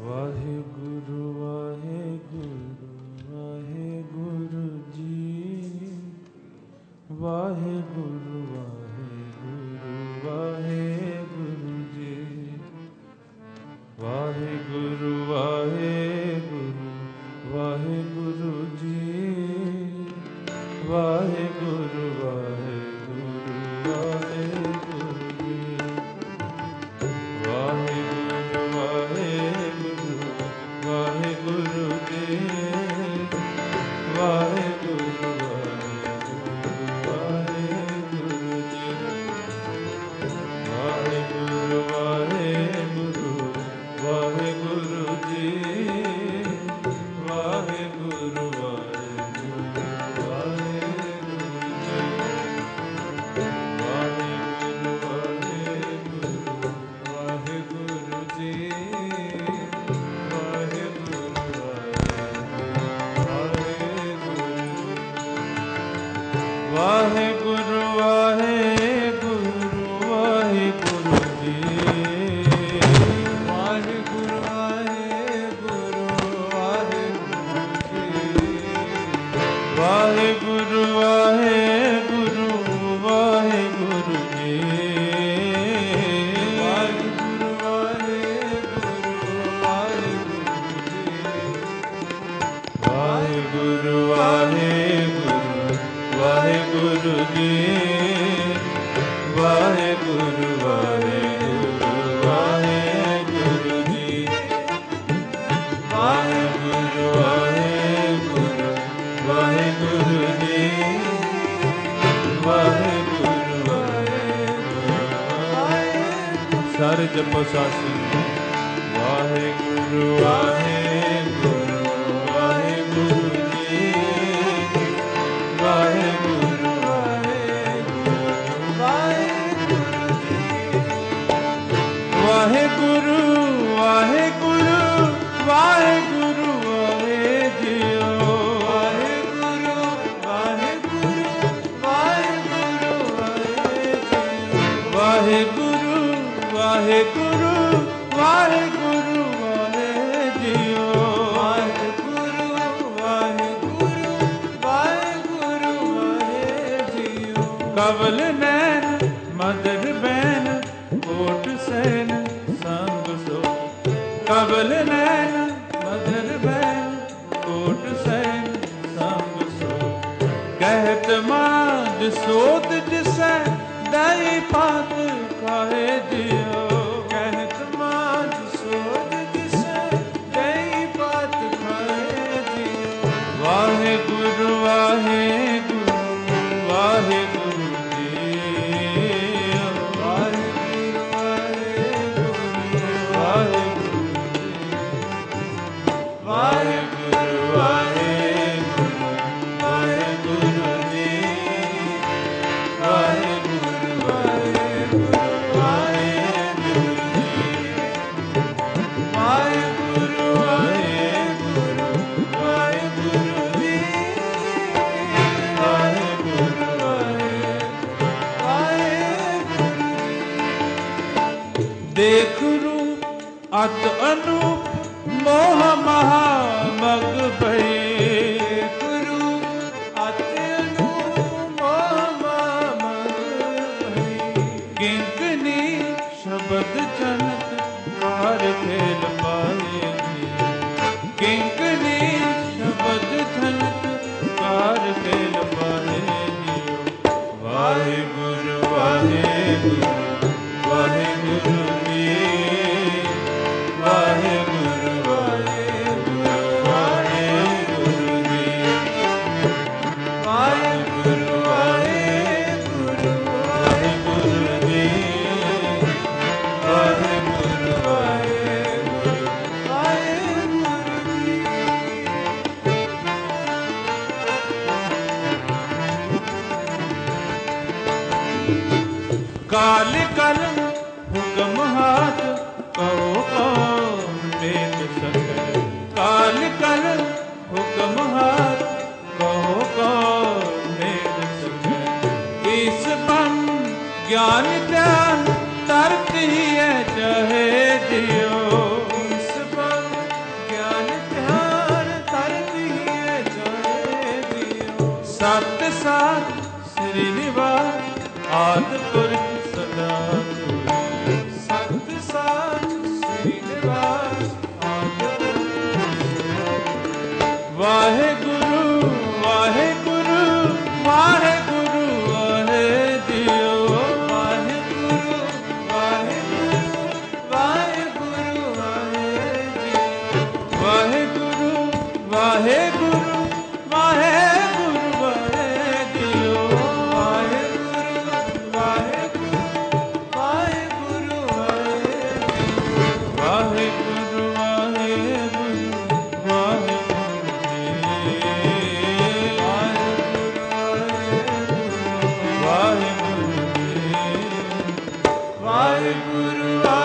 Waheguru Waheguru Waheguru ji. Waheguru Waheguru Waheguru ji. Waheguru Waheguru Waheguru ji. Waheguru Waheguru Waheguru ji. Waheguru Waheguru Waheguru ji. Waheguru Waheguru ji. Waheguru Waheguru Waheguru ji. Waheguru Waheguru Waheguru Waheguru ji. Waheguru Waheguru Waheguru ji. Waheguru Waheguru Waheguru ji. Waheguru Waheguru Waheguru ji. Waheguru Waheguru Waheguru ji. Waheguru Waheguru Waheguru ji. Waheguru Waheguru Waheguru ji. Waheguru Waheguru sir ਜਪੋ ਸਾਸੀ। ਵਾਹਿਗੁਰੂ ਵਾਹਿਗੁਰੂ ਵਾਹਿਗੁਰੂ ਜੀ। ਵਾਹਿਗੁਰੂ ਵਾਹਿਗੁਰੂ ਵਾਹਿਗੁਰੂ ਵਾਹਿਗੁਰੂ ਵਾਹਿ ਜੀਓ। ਵਾਹਿਗੁਰੂ ਵਾਹਿਗੁਰੂ ਵਾਹਿਗੁਰੂ ਵਾਹਿ ਜੀਓ। ਵਾਹਿਗੁਰੂ ਵਾਹਿਗੁਰੂ ਵਾਹਿਗੁਰੂ ਵਾਹਿ ਜੀਓ। ਵਾਹਿਗੁਰੂ ਵਾਹਿਗੁਰੂ ਵਾਹਿਗੁਰੂ ਵਾਹਿ ਜੀਓ। ਕਵਲ ਨੈਣ ਮਦਰ ਬੈਨ ਕੋਟ ਸੈਨ ਸੰਗ ਸੋ। ਕਵਲ ਨੈਣ ਮਦਰ ਬੈਨ ਕੋਟ ਸੈਨ ਸੰਗ ਸੋ। ਕਹਿਤ ਮਾਂ ਦਿਸੋਤ ਦਿਸੈ ਦਾਈ ਪਾਤ ਖਾਏ ਜੀਓ। ਕਹਿਤ ਮਾਂ ਦਿਸੋਤ ਦਿਸੈ ਦਾਈ ਪਾਤ ਖਾਏ ਜੀਓ। ਵਾਹਿਗੁਰੂ ਵਾਹਿਗੁਰੂ ਵਾਹਿਗੁਰੂ ਜੀ। ਵਾਹਿਗੁਰੂ ਵਾਹਿਗੁਰੂ ਵਾਹਿਗੁਰੂ ਜੀ। ਵਾਹਿਗੁਰੂ ਵਾਹਿਗੁਰੂ ਵਾਹਿਗੁਰੂ ਜੀ। ਵਾਹਿਗੁਰੂ ਵਾਹਿਗੁਰੂ ਵਾਹਿਗੁਰੂ ਜੀ। ਵਾਹਿਗੁਰੂ ਵਾਹਿਗੁਰੂ ਵਾਹਿਗੁਰੂ ਜੀ। ਵਾਹਿਗੁਰੂ ਵਾਹਿਗੁਰੂ ਦੇਖ ਰੂਪ ਅਤ ਅਨੂਪ ਮੋਹ ਮਹਾ ਮਗ ਭਈ। ਦੇਖ ਰੂਪ ਅਤ ਅਨੂਪ ਮੋਹ ਮਹਾ ਮਗ ਭਈ। ਕਿੰਕਨੀ ਸ਼ਬਦ ਜਨਤ ਕਾਰ ਖੇਲ ਪਾਏ ਜੀ। ਕਿੰਕਨੀ ਸ਼ਬਦ ਜਨਤ ਕਾਰ ਖੇਲ ਪਾਏ ਜੀ। ਵਾਹਿਗੁਰੂ ਵਾਹਿਗੁਰੂ ਵਾਹਿਗੁਰੂ ਜੀ। ਵਾਹਿਗੁਰੂ ਵਾਹਿਗੁਰੂ ਵਾਹਿਗੁਰੂ ਜੀ। ਵਾਹਿਗੁਰੂ ਵਾਹਿਗੁਰੂ ਵਾਹਿਗੁਰੂ ਜੀ। ਵਾਹਿਗੁਰੂ ਵਾਹਿਗੁਰੂ ਵਾਹਿਗੁਰੂ ਜੀ। ਕਾਲ ਕਲਮ ਹੁਕਮ ਹਾਥ ਕਹੋ ਕੌਣ ਮੇਟ ਸਕੈ। ਕਾਲ ਕਲਮ ਹੁਕਮ ਹਾਥ ਕਹੋ ਕੌਣ ਮੇਟ ਸਕੈ। ਇਸ ਬੰਨ ਗਿਆਨ ਧਿਆਨ ਤਰਤ ਹੀ ਹੈ ਚਾਹੇ ਜਿਉ। ਇਸ ਬੰਨ ਵਾਹਿਗੁਰੂ